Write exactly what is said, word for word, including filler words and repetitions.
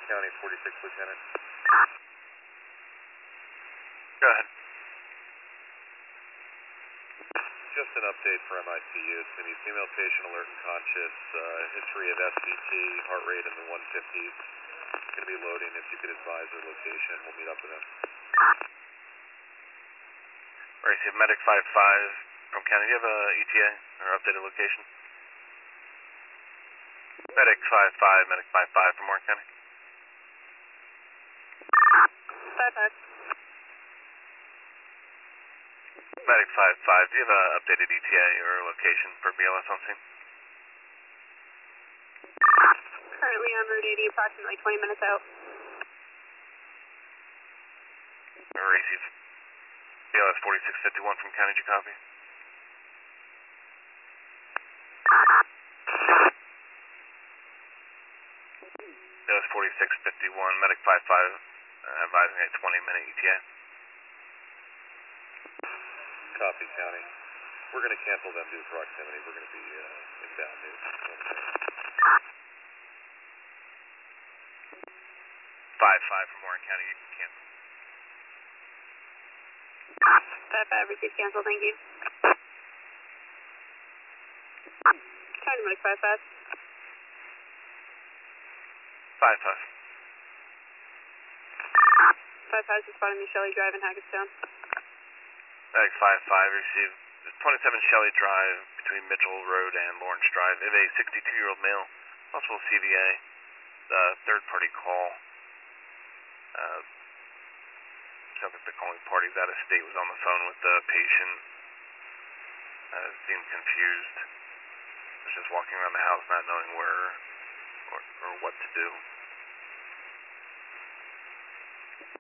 County, forty-six, Lieutenant. Go ahead. Just an update for M I C U. It's going to be female patient, alert and conscious, uh, history of S V T, heart rate in the one fifties. Going to be loading. If you could advise their location, we'll meet up with them. All right, so Medic five five from County. Do you have a E T A or updated location? Medic five five, Medic five five from Warren County. five five. Medic five five, do you have an updated E T A or location for B L S on scene? Currently on Route eighty, approximately twenty minutes out. Receive. B L S forty-six fifty-one from County, did you copy? B L S forty-six fifty-one, Medic five five, uh, advising a twenty minute E T A. Copy, County. We're going to cancel them due to proximity. We're going to be uh, inbound news. five five from Warren County, you can cancel. five five, received, cancel, thank you. County Medic five five. five five. five five is spotting the Shelley Drive in Hackettstown. Medic five five, received twenty-seven Shelley Drive between Mitchell Road and Lawrence Drive. They have a sixty-two-year-old male, possible C V A, the third-party call. Uh, sounds like the calling party out of state was on the phone with the patient. Uh, seemed confused. Was just walking around the house not knowing where or, or what to do.